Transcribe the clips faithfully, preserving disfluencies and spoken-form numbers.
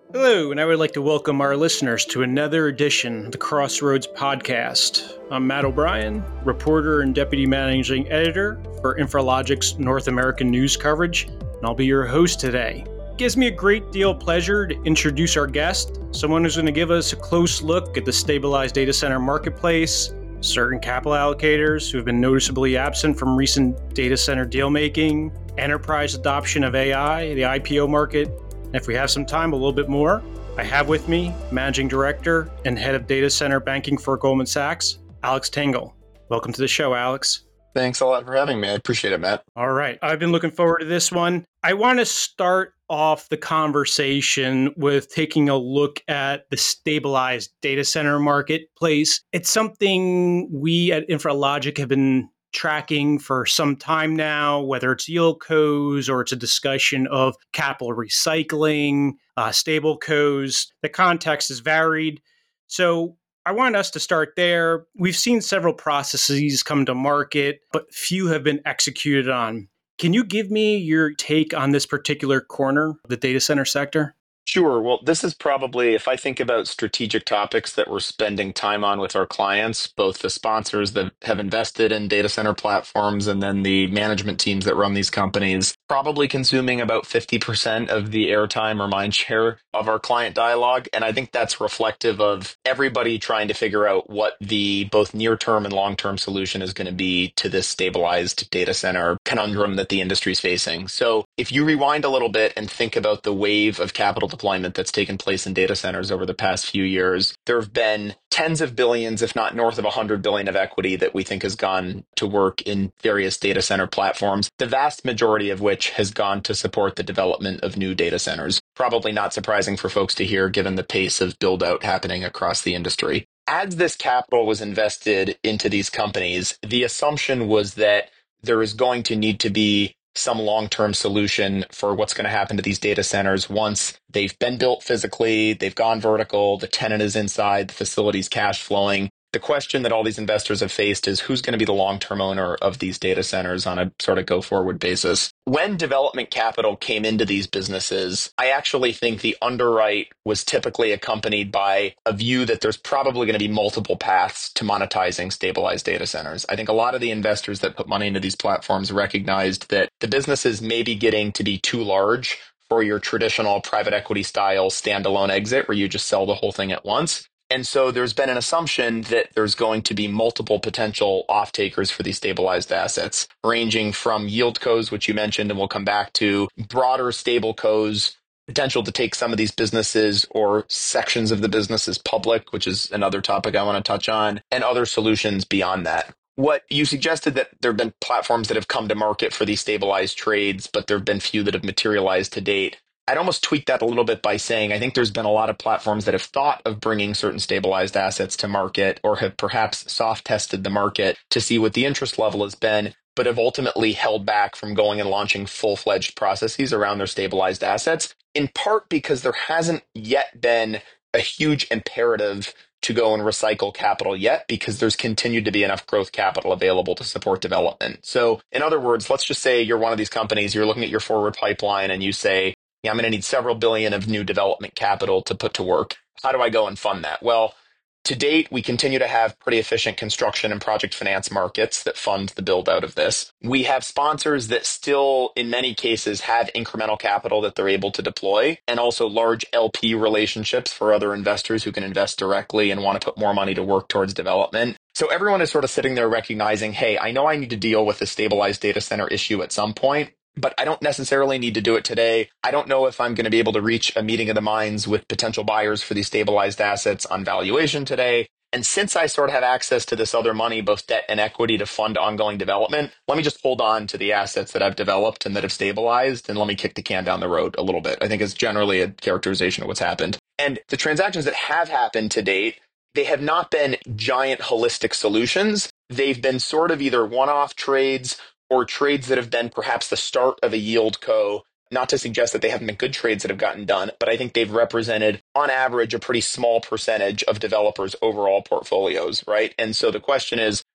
Hello, and I would like to welcome our listeners to another edition of the Crossroads Podcast. I'm Matt O'Brien, reporter and deputy managing editor for Infralogic's North American news coverage, and I'll be your host today. It gives me a great deal of pleasure to introduce our guest, someone who's going to give us a close look at the stabilized data center marketplace, certain capital allocators who have been noticeably absent from recent data center deal making, enterprise adoption of A I, the I P O market, and if we have some time, a little bit more. I have with me Managing Director and Head of Data Center Banking for Goldman Sachs, Alex Tangle. Welcome to the show, Alex. Thanks a lot for having me. I appreciate it, Matt. All right. I've been looking forward to this one. I want to start off the conversation with taking a look at the stabilized data center marketplace. It's something we at Infralogic have been tracking for some time now, whether it's yieldcos or it's a discussion of capital recycling, uh, stablecos. The context is varied. So I want us to start there. We've seen several processes come to market, but few have been executed on. Can you give me your take on this particular corner of the data center sector? Sure. Well, this is probably, if I think about strategic topics that we're spending time on with our clients, both the sponsors that have invested in data center platforms and then the management teams that run these companies, probably consuming about fifty percent of the airtime or mind share of our client dialogue. And I think that's reflective of everybody trying to figure out what the both near-term and long-term solution is going to be to this stabilized data center conundrum that the industry is facing. So if you rewind a little bit and think about the wave of capital deployment that's taken place in data centers over the past few years, there have been tens of billions, if not north of one hundred billion of equity that we think has gone to work in various data center platforms, the vast majority of which has gone to support the development of new data centers. Probably not surprising for folks to hear given the pace of build out happening across the industry. As this capital was invested into these companies, the assumption was that there is going to need to be some long-term solution for what's going to happen to these data centers once they've been built physically, they've gone vertical, the tenant is inside, the facility's cash flowing. The question that all these investors have faced is who's going to be the long-term owner of these data centers on a sort of go-forward basis. When development capital came into these businesses, I actually think the underwrite was typically accompanied by a view that there's probably going to be multiple paths to monetizing stabilized data centers. I think a lot of the investors that put money into these platforms recognized that the businesses may be getting to be too large for your traditional private equity style standalone exit where you just sell the whole thing at once. And so there's been an assumption that there's going to be multiple potential off-takers for these stabilized assets, ranging from yieldcos, which you mentioned, and we'll come back to, broader stablecos, potential to take some of these businesses or sections of the businesses public, which is another topic I want to touch on, and other solutions beyond that. What you suggested that there have been platforms that have come to market for these stabilized trades, but there have been few that have materialized to date. I'd almost tweak that a little bit by saying I think there's been a lot of platforms that have thought of bringing certain stabilized assets to market or have perhaps soft tested the market to see what the interest level has been, but have ultimately held back from going and launching full-fledged processes around their stabilized assets, in part because there hasn't yet been a huge imperative to go and recycle capital yet because there's continued to be enough growth capital available to support development. So in other words, let's just say you're one of these companies, you're looking at your forward pipeline and you say, yeah, I'm going to need several billion of new development capital to put to work. How do I go and fund that? Well, to date, we continue to have pretty efficient construction and project finance markets that fund the build out of this. We have sponsors that still, in many cases, have incremental capital that they're able to deploy, and also large L P relationships for other investors who can invest directly and want to put more money to work towards development. So everyone is sort of sitting there recognizing, hey, I know I need to deal with the stabilized data center issue at some point, but I don't necessarily need to do it today. I don't know if I'm going to be able to reach a meeting of the minds with potential buyers for these stabilized assets on valuation today. And since I sort of have access to this other money, both debt and equity to fund ongoing development, let me just hold on to the assets that I've developed and that have stabilized, and let me kick the can down the road a little bit. I think is generally a characterization of what's happened. And the transactions that have happened to date, they have not been giant holistic solutions. They've been sort of either one-off trades or trades that have been perhaps the start of a yield co. Not to suggest that they haven't been good trades that have gotten done, but I think they've represented, on average, a pretty small percentage of developers' overall portfolios, right? And so the question is,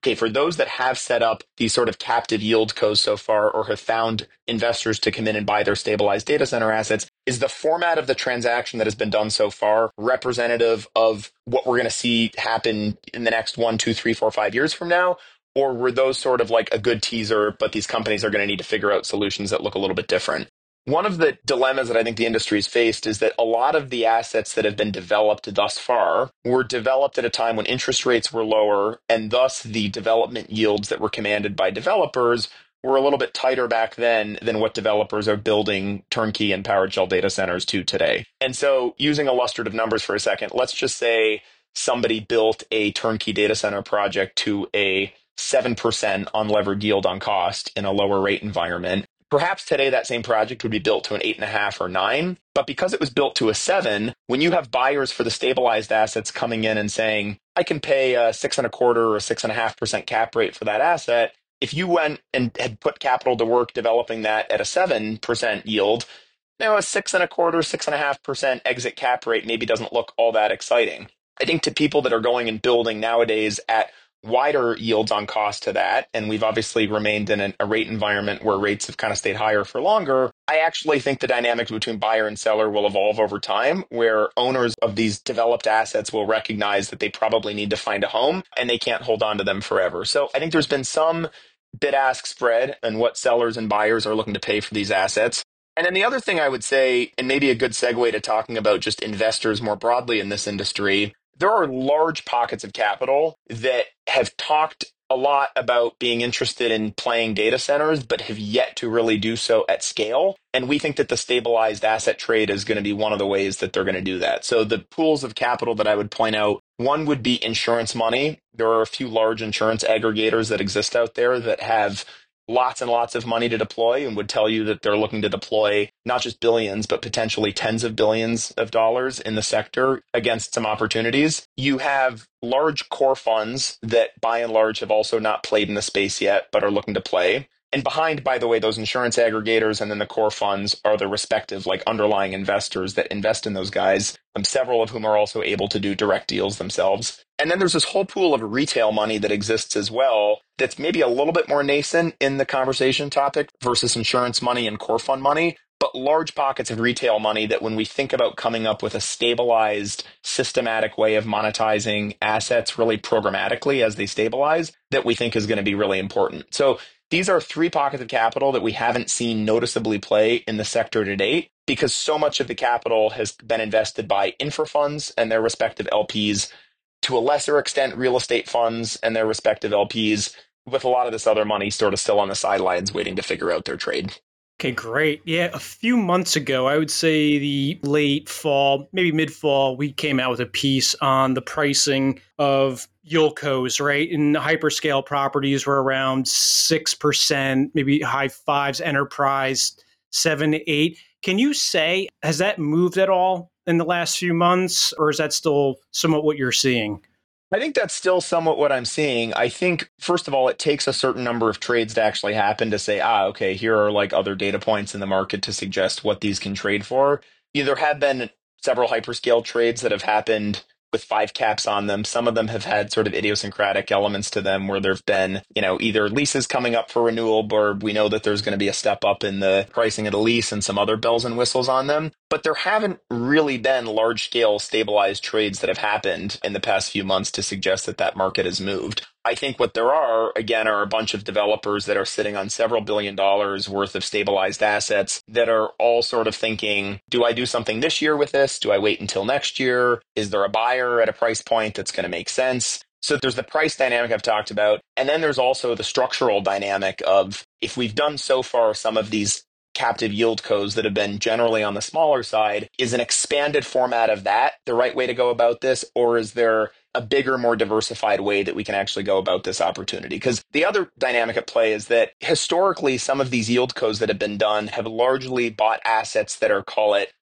okay, for those that have set up these sort of captive yield cos so far or have found investors to come in and buy their stabilized data center assets, is the format of the transaction that has been done so far representative of what we're going to see happen in the next one, two, three, four, five years from now? Or were those sort of like a good teaser, but these companies are going to need to figure out solutions that look a little bit different? One of the dilemmas that I think the industry has faced is that a lot of the assets that have been developed thus far were developed at a time when interest rates were lower, and thus the development yields that were commanded by developers were a little bit tighter back then than what developers are building turnkey and powered shell data centers to today. And so using illustrative numbers for a second, let's just say somebody built a turnkey data center project to a seven percent unlevered yield on cost in a lower rate environment. Perhaps today that same project would be built to an eight and a half or nine, but because it was built to a seven, when you have buyers for the stabilized assets coming in and saying, I can pay a six and a quarter or a six and a half percent cap rate for that asset, if you went and had put capital to work developing that at a seven percent yield, now a six and a quarter, six and a half percent exit cap rate maybe doesn't look all that exciting. I think to people that are going and building nowadays at wider yields on cost to that, and we've obviously remained in an, a rate environment where rates have kind of stayed higher for longer, I actually think the dynamics between buyer and seller will evolve over time, where owners of these developed assets will recognize that they probably need to find a home and they can't hold on to them forever. So I think there's been some bid-ask spread in what sellers and buyers are looking to pay for these assets. And then the other thing I would say, and maybe a good segue to talking about just investors more broadly in this industry, there are large pockets of capital that have talked a lot about being interested in playing data centers, but have yet to really do so at scale. And we think that the stabilized asset trade is going to be one of the ways that they're going to do that. So the pools of capital that I would point out, one would be insurance money. There are a few large insurance aggregators that exist out there that have lots and lots of money to deploy and would tell you that they're looking to deploy not just billions, but potentially tens of billions of dollars in the sector against some opportunities. You have large core funds that by and large have also not played in the space yet, but are looking to play. And behind, by the way, those insurance aggregators and then the core funds are the respective like underlying investors that invest in those guys, um, several of whom are also able to do direct deals themselves. And then there's this whole pool of retail money that exists as well that's maybe a little bit more nascent in the conversation topic versus insurance money and core fund money, but large pockets of retail money that when we think about coming up with a stabilized, systematic way of monetizing assets really programmatically as they stabilize, that we think is going to be really important. So these are three pockets of capital that we haven't seen noticeably play in the sector to date because so much of the capital has been invested by infra funds and their respective L Ps, to a lesser extent real estate funds and their respective L Ps, with a lot of this other money sort of still on the sidelines waiting to figure out their trade. Okay, great. Yeah, a few months ago, I would say the late fall, maybe mid-fall, we came out with a piece on the pricing of yieldcos, right? And hyperscale properties were around six percent, maybe high fives, enterprise, seven to eight. Can you say, has that moved at all in the last few months, or is that still somewhat what you're seeing? I think that's still somewhat what I'm seeing. I think, first of all, it takes a certain number of trades to actually happen to say, ah, okay, here are like other data points in the market to suggest what these can trade for. There have been several hyperscale trades that have happened with five caps on them. Some of them have had sort of idiosyncratic elements to them where there've been, you know, either leases coming up for renewal, or we know that there's going to be a step up in the pricing of the lease and some other bells and whistles on them. But there haven't really been large scale stabilized trades that have happened in the past few months to suggest that that market has moved. I think what there are, again, are a bunch of developers that are sitting on several billion dollars worth of stabilized assets that are all sort of thinking, do I do something this year with this? Do I wait until next year? Is there a buyer at a price point that's going to make sense? So there's the price dynamic I've talked about. And then there's also the structural dynamic of, if we've done so far some of these captive yieldcos that have been generally on the smaller side, is an expanded format of that the right way to go about this? Or is there a bigger, more diversified way that we can actually go about this opportunity? Because the other dynamic at play is that historically, some of these yieldcos that have been done have largely bought assets that are, call it,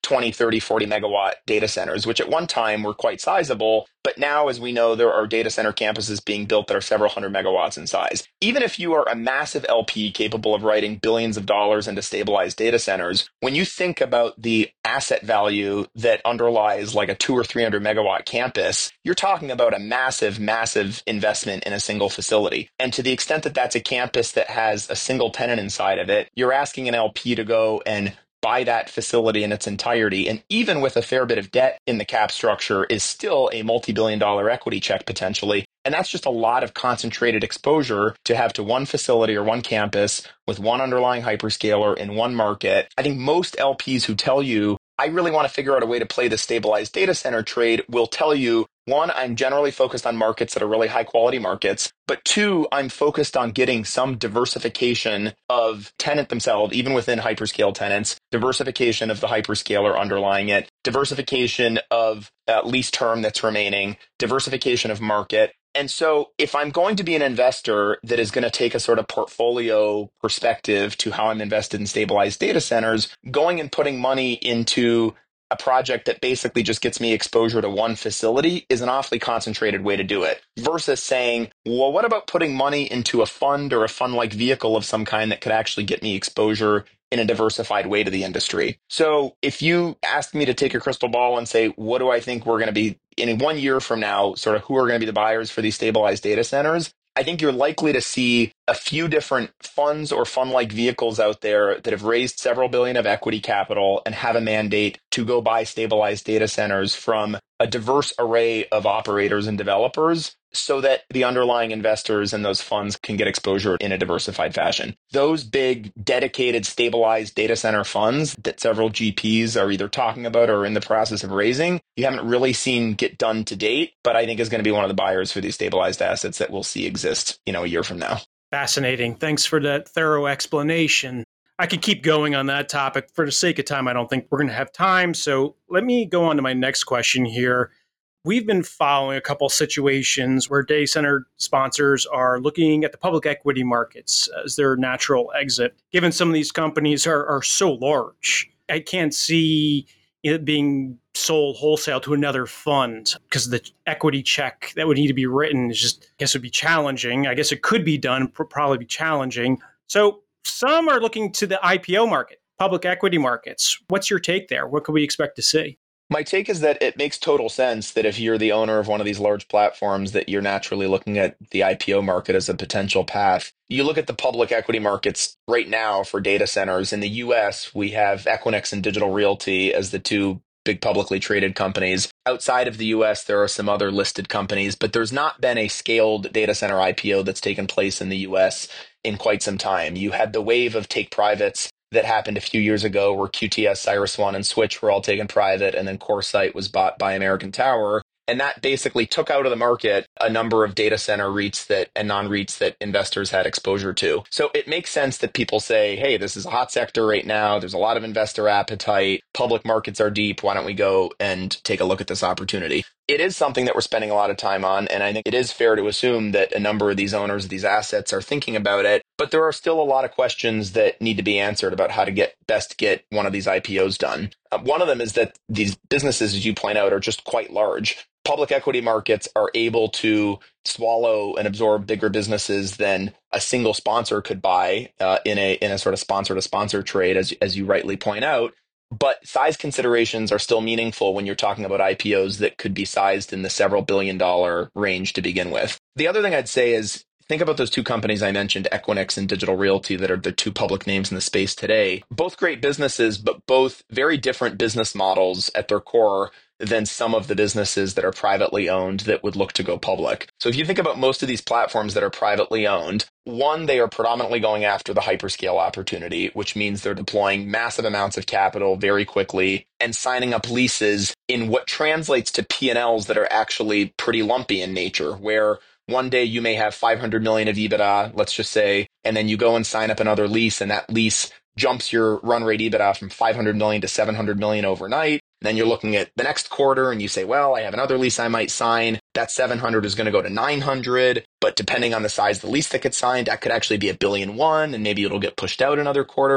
twenty, thirty, forty megawatt data centers, which at one time were quite sizable. But now, as we know, there are data center campuses being built that are several hundred megawatts in size. Even if you are a massive L P capable of writing billions of dollars into stabilized data centers, when you think about the asset value that underlies like a two or three hundred megawatt campus, you're talking about a massive, massive investment in a single facility. And to the extent that that's a campus that has a single tenant inside of it, you're asking an L P to go and buy that facility in its entirety. And even with a fair bit of debt in the cap structure, is still a multi-billion dollar equity check potentially. And that's just a lot of concentrated exposure to have to one facility or one campus with one underlying hyperscaler in one market. I think most L Ps who tell you, I really want to figure out a way to play the stabilized data center trade, will tell you, one, I'm generally focused on markets that are really high quality markets. But two, I'm focused on getting some diversification of tenant themselves, even within hyperscale tenants, diversification of the hyperscaler underlying it, diversification of uh, lease term that's remaining, diversification of market. And so if I'm going to be an investor that is going to take a sort of portfolio perspective to how I'm invested in stabilized data centers, going and putting money into a project that basically just gets me exposure to one facility is an awfully concentrated way to do it, versus saying, well, what about putting money into a fund or a fund-like vehicle of some kind that could actually get me exposure in a diversified way to the industry? So if you asked me to take a crystal ball and say, what do I think we're going to be in one year from now, sort of who are going to be the buyers for these stabilized data centers, I think you're likely to see a few different funds or fund-like vehicles out there that have raised several billion of equity capital and have a mandate to go buy stabilized data centers from a diverse array of operators and developers, so that the underlying investors in those funds can get exposure in a diversified fashion. Those big, dedicated, stabilized data center funds that several G Ps are either talking about or in the process of raising, you haven't really seen get done to date, but I think is going to be one of the buyers for these stabilized assets that we'll see exist, you know, a year from now. Fascinating. Thanks for that thorough explanation. I could keep going on that topic. For the sake of time, I don't think we're going to have time. So let me go on to my next question here. We've been following a couple situations where data center sponsors are looking at the public equity markets as their natural exit. Given some of these companies are, are so large, I can't see it being sold wholesale to another fund because the equity check that would need to be written is just, I guess, would be challenging. I guess it could be done, probably be challenging. So some are looking to the I P O market, public equity markets. What's your take there? What could we expect to see? My take is that it makes total sense that if you're the owner of one of these large platforms, that you're naturally looking at the I P O market as a potential path. You look at the public equity markets right now for data centers. In the U S, we have Equinix and Digital Realty as the two big publicly traded companies. Outside of the U S, there are some other listed companies, but there's not been a scaled data center I P O that's taken place in the U S in quite some time. You had the wave of take privates that happened a few years ago where Q T S, CyrusOne, and Switch were all taken private, and then CoreSite was bought by American Tower. And that basically took out of the market a number of data center REITs that and non-REITs that investors had exposure to. So it makes sense that people say, hey, this is a hot sector right now. There's a lot of investor appetite. Public markets are deep. Why don't we go and take a look at this opportunity? It is something that we're spending a lot of time on, and I think it is fair to assume that a number of these owners of these assets are thinking about it, but there are still a lot of questions that need to be answered about how to get best get one of these I P Os done. Uh, one of them is that these businesses, as you point out, are just quite large. Public equity markets are able to swallow and absorb bigger businesses than a single sponsor could buy uh, in a in a sort of sponsor to sponsor trade, as as you rightly point out. But size considerations are still meaningful when you're talking about I P Os that could be sized in the several billion dollar range to begin with. The other thing I'd say is think about those two companies I mentioned, Equinix and Digital Realty, that are the two public names in the space today. Both great businesses, but both very different business models at their core than some of the businesses that are privately owned that would look to go public. So if you think about most of these platforms that are privately owned, one, they are predominantly going after the hyperscale opportunity, which means they're deploying massive amounts of capital very quickly and signing up leases in what translates to P and Ls that are actually pretty lumpy in nature, where one day you may have five hundred million of EBITDA, let's just say, and then you go and sign up another lease, and that lease jumps your run rate EBITDA from five hundred million to seven hundred million overnight. Then you're looking at the next quarter and you say, well, I have another lease I might sign. That seven hundred is going to go to nine hundred, but depending on the size of the lease that gets signed, that could actually be a billion one, and maybe it'll get pushed out another quarter.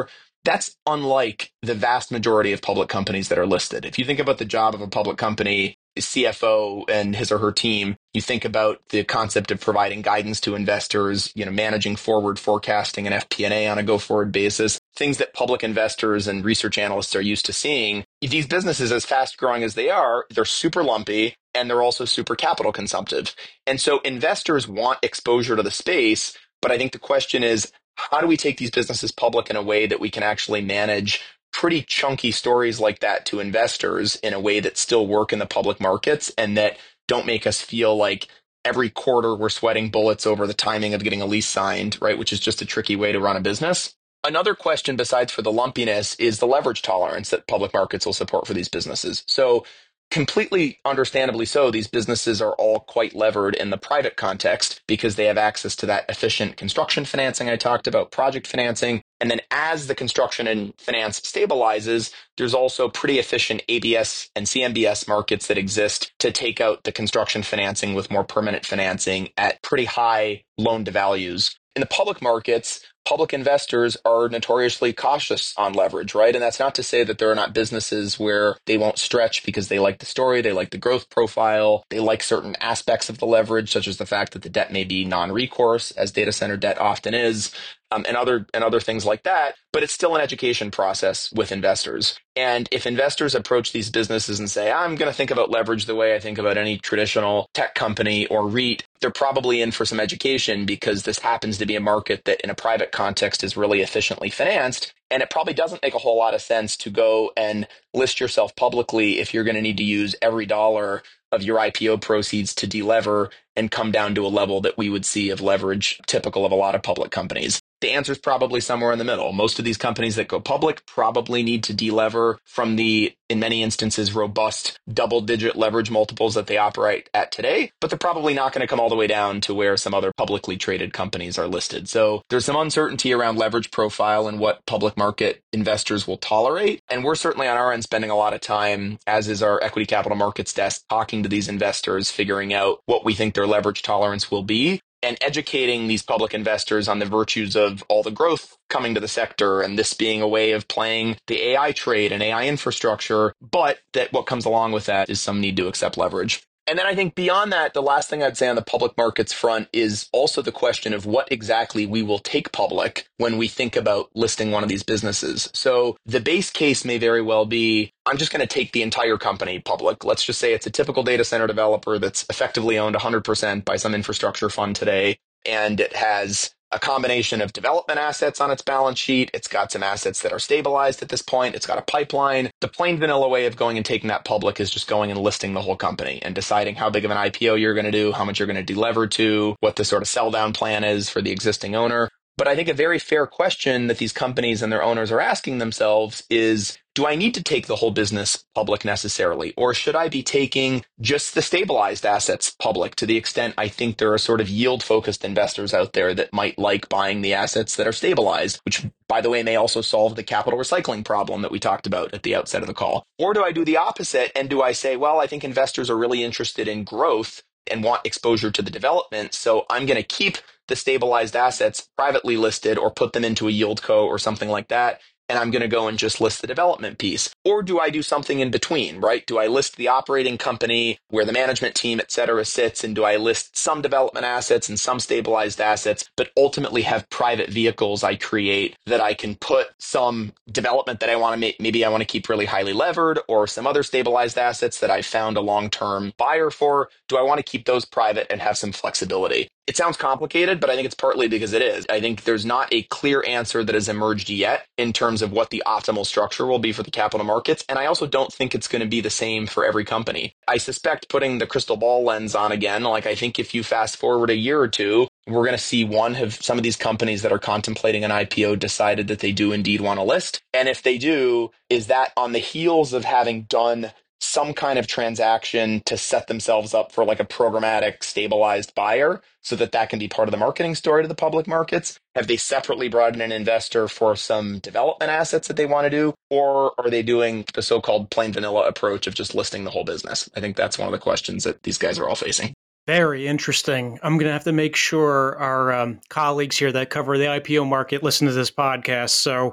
That's unlike the vast majority of public companies that are listed. If you think about the job of a public company, C F O and his or her team, you think about the concept of providing guidance to investors, you know, managing forward forecasting and F P and A on a go-forward basis, things that public investors and research analysts are used to seeing. These businesses, as fast growing as they are, they're super lumpy and they're also super capital consumptive. And so investors want exposure to the space, but I think the question is, how do we take these businesses public in a way that we can actually manage pretty chunky stories like that to investors in a way that still work in the public markets and that don't make us feel like every quarter we're sweating bullets over the timing of getting a lease signed, right? Which is just a tricky way to run a business. Another question besides for the lumpiness is the leverage tolerance that public markets will support for these businesses. So completely understandably so, these businesses are all quite levered in the private context because they have access to that efficient construction financing I talked about, project financing. And then as the construction and finance stabilizes, there's also pretty efficient A B S and C M B S markets that exist to take out the construction financing with more permanent financing at pretty high loan to values. In the public markets, public investors are notoriously cautious on leverage, right? And that's not to say that there are not businesses where they won't stretch because they like the story, they like the growth profile, they like certain aspects of the leverage, such as the fact that the debt may be non-recourse, as data center debt often is, um, and other and other things like that. But it's still an education process with investors. And if investors approach these businesses and say, I'm going to think about leverage the way I think about any traditional tech company or REIT, they're probably in for some education because this happens to be a market that in a private context is really efficiently financed. And it probably doesn't make a whole lot of sense to go and list yourself publicly if you're going to need to use every dollar of your I P O proceeds to delever and come down to a level that we would see of leverage typical of a lot of public companies. The answer is probably somewhere in the middle. Most of these companies that go public probably need to delever from the, in many instances, robust double-digit leverage multiples that they operate at today, but they're probably not going to come all the way down to where some other publicly traded companies are listed. So there's some uncertainty around leverage profile and what public market investors will tolerate. And we're certainly on our end spending a lot of time, as is our equity capital markets desk, talking to these investors, figuring out what we think their leverage tolerance will be, and educating these public investors on the virtues of all the growth coming to the sector and this being a way of playing the A I trade and A I infrastructure, but that what comes along with that is some need to accept leverage. And then I think beyond that, the last thing I'd say on the public markets front is also the question of what exactly we will take public when we think about listing one of these businesses. So the base case may very well be, I'm just going to take the entire company public. Let's just say it's a typical data center developer that's effectively owned one hundred percent by some infrastructure fund today, and it has a combination of development assets on its balance sheet. It's got some assets that are stabilized at this point. It's got a pipeline. The plain vanilla way of going and taking that public is just going and listing the whole company and deciding how big of an I P O you're going to do, how much you're going to delever to, what the sort of sell down plan is for the existing owner. But I think a very fair question that these companies and their owners are asking themselves is, do I need to take the whole business public necessarily? Or should I be taking just the stabilized assets public to the extent I think there are sort of yield-focused investors out there that might like buying the assets that are stabilized, which, by the way, may also solve the capital recycling problem that we talked about at the outset of the call? Or do I do the opposite and do I say, well, I think investors are really interested in growth and want exposure to the development, so I'm going to keep the stabilized assets privately listed or put them into a yield co or something like that, and I'm going to go and just list the development piece? Or do I do something in between, right? Do I list the operating company where the management team, et cetera, sits, and do I list some development assets and some stabilized assets, but ultimately have private vehicles I create that I can put some development that I want to make, maybe I want to keep really highly levered, or some other stabilized assets that I found a long-term buyer for? Do I want to keep those private and have some flexibility? It sounds complicated, but I think it's partly because it is. I think there's not a clear answer that has emerged yet in terms of what the optimal structure will be for the capital markets. And I also don't think it's going to be the same for every company. I suspect, putting the crystal ball lens on again, like I think if you fast forward a year or two, we're going to see one have some of these companies that are contemplating an I P O decided that they do indeed want to list. And if they do, is that on the heels of having done some kind of transaction to set themselves up for like a programmatic stabilized buyer so that that can be part of the marketing story to the public markets? Have they separately brought in an investor for some development assets that they want to do? Or are they doing the so-called plain vanilla approach of just listing the whole business? I think that's one of the questions that these guys are all facing. Very interesting. I'm going to have to make sure our um, colleagues here that cover the I P O market listen to this podcast. So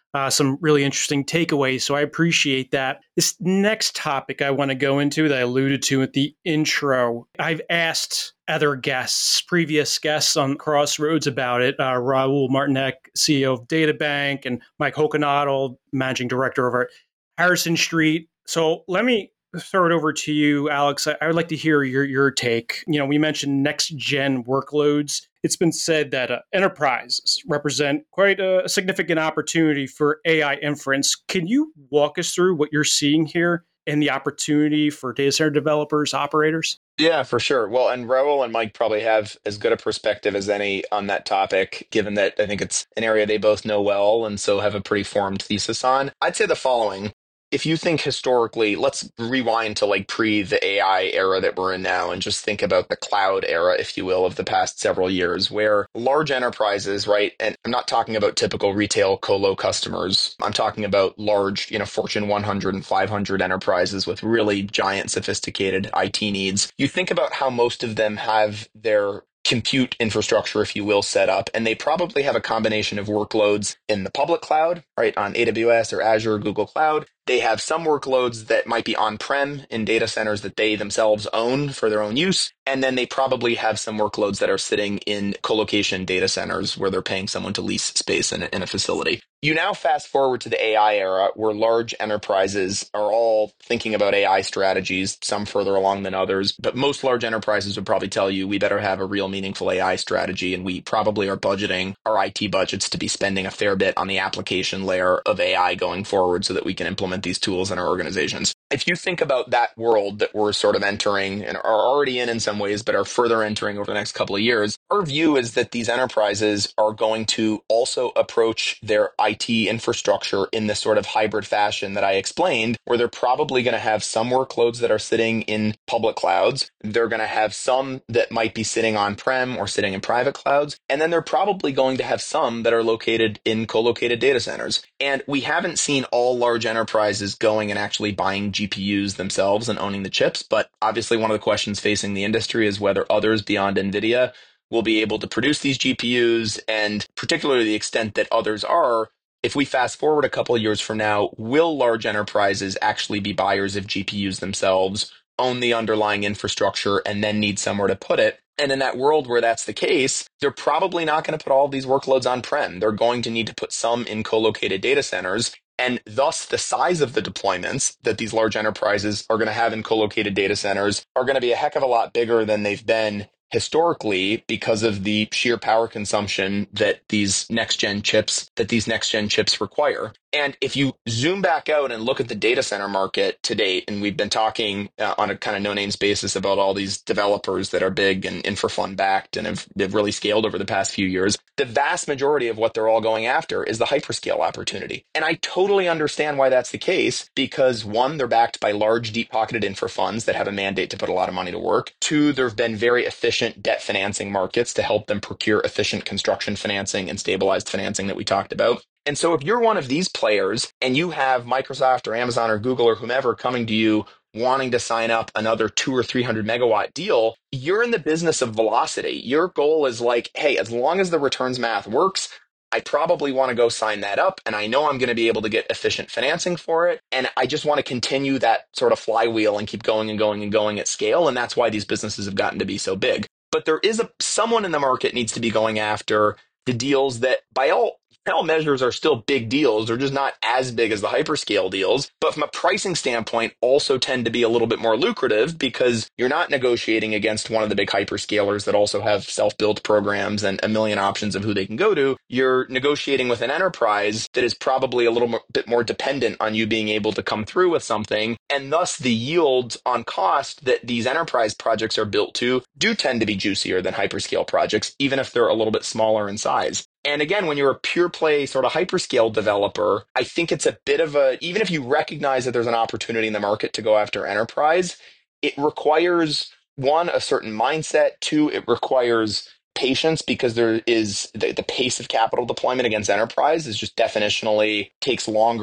uh, some really interesting takeaways. So I appreciate that. This next topic I want to go into that I alluded to at the intro, I've asked other guests, previous guests on Crossroads about it, uh, Raul Martinek, C E O of DataBank, and Mike Hokenadel, Managing Director over at Harrison Street. So let me throw it over to you, Alex. I, I would like to hear your your take. You know, we mentioned next gen workloads. It's been said that uh, enterprises represent quite a, a significant opportunity for A I inference. Can you walk us through what you're seeing here and the opportunity for data center developers, operators? Yeah, for sure. Well, and Raul and Mike probably have as good a perspective as any on that topic, given that I think it's an area they both know well and so have a pretty formed thesis on. I'd say the following. If you think historically, let's rewind to like pre the A I era that we're in now and just think about the cloud era, if you will, of the past several years, where large enterprises, right? And I'm not talking about typical retail colo customers. I'm talking about large, you know, Fortune one hundred and five hundred enterprises with really giant, sophisticated I T needs. You think about how most of them have their compute infrastructure, if you will, set up. And they probably have a combination of workloads in the public cloud, right, on A W S or Azure or Google Cloud. They have some workloads that might be on-prem in data centers that they themselves own for their own use. And then they probably have some workloads that are sitting in colocation data centers where they're paying someone to lease space in a, in a facility. You now fast forward to the A I era where large enterprises are all thinking about A I strategies, some further along than others, but most large enterprises would probably tell you we better have a real meaningful A I strategy, and we probably are budgeting our I T budgets to be spending a fair bit on the application layer of A I going forward so that we can implement these tools in our organizations. If you think about that world that we're sort of entering and are already in in some ways, but are further entering over the next couple of years, our view is that these enterprises are going to also approach their I T infrastructure in this sort of hybrid fashion that I explained, where they're probably going to have some workloads that are sitting in public clouds. They're going to have some that might be sitting on-prem or sitting in private clouds. And then they're probably going to have some that are located in co-located data centers. And we haven't seen all large enterprises going and actually buying G P Us themselves and owning the chips. But obviously, one of the questions facing the industry is whether others beyond NVIDIA will be able to produce these G P Us, and particularly the extent that others are. If we fast forward a couple of years from now, will large enterprises actually be buyers of G P Us themselves, own the underlying infrastructure, and then need somewhere to put it? And in that world where that's the case, they're probably not going to put all of these workloads on-prem. They're going to need to put some in co-located data centers. And thus, the size of the deployments that these large enterprises are going to have in co-located data centers are going to be a heck of a lot bigger than they've been historically because of the sheer power consumption that these next-gen chips, that these next-gen chips require. And if you zoom back out and look at the data center market to date, and we've been talking uh, on a kind of no-names basis about all these developers that are big and infra-fund backed and have they've really scaled over the past few years, the vast majority of what they're all going after is the hyperscale opportunity. And I totally understand why that's the case, because one, they're backed by large, deep-pocketed infra funds that have a mandate to put a lot of money to work. Two, there have been very efficient debt financing markets to help them procure efficient construction financing and stabilized financing that we talked about. And so if you're one of these players and you have Microsoft or Amazon or Google or whomever coming to you wanting to sign up another two or three hundred megawatt deal, you're in the business of velocity. Your goal is like, hey, as long as the returns math works, I probably want to go sign that up, and I know I'm going to be able to get efficient financing for it. And I just want to continue that sort of flywheel and keep going and going and going at scale. And that's why these businesses have gotten to be so big. But there is a someone in the market needs to be going after the deals that by all all measures are still big deals. They're just not as big as the hyperscale deals, but from a pricing standpoint also tend to be a little bit more lucrative because you're not negotiating against one of the big hyperscalers that also have self-built programs and a million options of who they can go to. You're negotiating with an enterprise that is probably a little more, bit more dependent on you being able to come through with something, and thus the yields on cost that these enterprise projects are built to do tend to be juicier than hyperscale projects, even if they're a little bit smaller in size. And again, when you're a pure play sort of hyperscale developer, I think it's a bit of a, even if you recognize that there's an opportunity in the market to go after enterprise, it requires, one, a certain mindset. Two, it requires patience because there is the, the pace of capital deployment against enterprise is just definitionally takes longer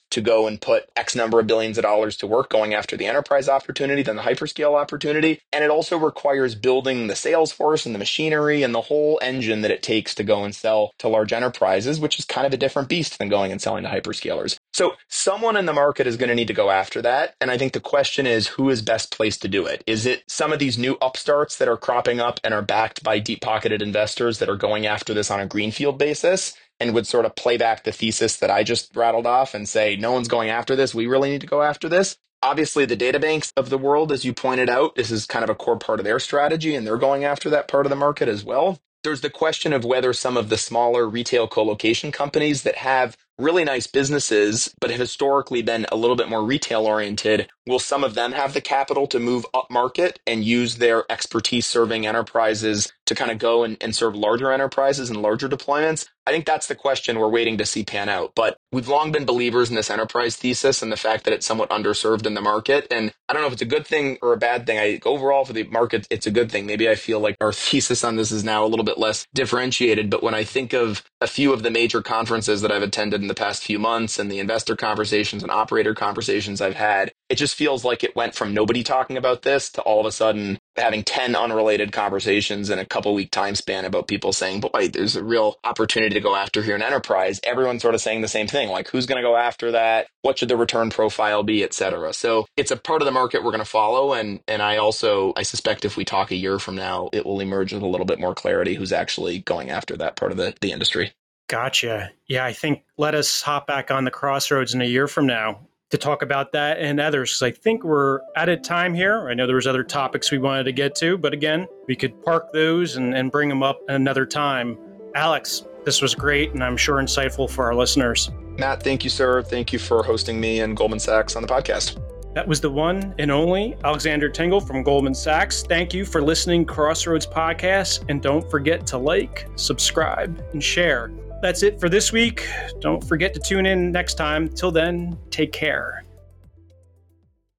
to go and put X number of billions of dollars to work going after the enterprise opportunity than the hyperscale opportunity. And it also requires building the sales force and the machinery and the whole engine that it takes to go and sell to large enterprises, which is kind of a different beast than going and selling to hyperscalers. So someone in the market is going to need to go after that. And I think the question is, who is best placed to do it? Is it some of these new upstarts that are cropping up and are backed by deep-pocketed investors that are going after this on a greenfield basis and would sort of play back the thesis that I just rattled off and say, no one's going after this, we really need to go after this? Obviously, the data banks of the world, as you pointed out, this is kind of a core part of their strategy, and they're going after that part of the market as well. There's the question of whether some of the smaller retail colocation companies that have really nice businesses, but have historically been a little bit more retail oriented, will some of them have the capital to move up market and use their expertise serving enterprises to kind of go and, and serve larger enterprises and larger deployments? I think that's the question we're waiting to see pan out. But we've long been believers in this enterprise thesis and the fact that it's somewhat underserved in the market. And I don't know if it's a good thing or a bad thing. I overall for the market, it's a good thing. Maybe I feel like our thesis on this is now a little bit less differentiated. But when I think of a few of the major conferences that I've attended in the past few months and the investor conversations and operator conversations I've had, it just feels like it went from nobody talking about this to all of a sudden having ten unrelated conversations in a couple week time span about people saying, boy, there's a real opportunity to go after here in enterprise. Everyone's sort of saying the same thing, like who's going to go after that? What should the return profile be, et cetera? So it's a part of the market we're going to follow. And, and I also, I suspect if we talk a year from now, it will emerge with a little bit more clarity who's actually going after that part of the, the industry. Gotcha. Yeah, I think let us hop back on the Crossroads in a year from now to talk about that and others, because I think we're out of time here. I know there was other topics we wanted to get to, but again, we could park those and, and bring them up another time. Alex, this was great, and I'm sure insightful for our listeners. Matt, thank you, sir. Thank you for hosting me and Goldman Sachs on the podcast. That was the one and only Alexander Tingle from Goldman Sachs. Thank you for listening to Crossroads Podcast, and don't forget to like, subscribe, and share. That's it for this week. Don't forget to tune in next time. Till then, take care.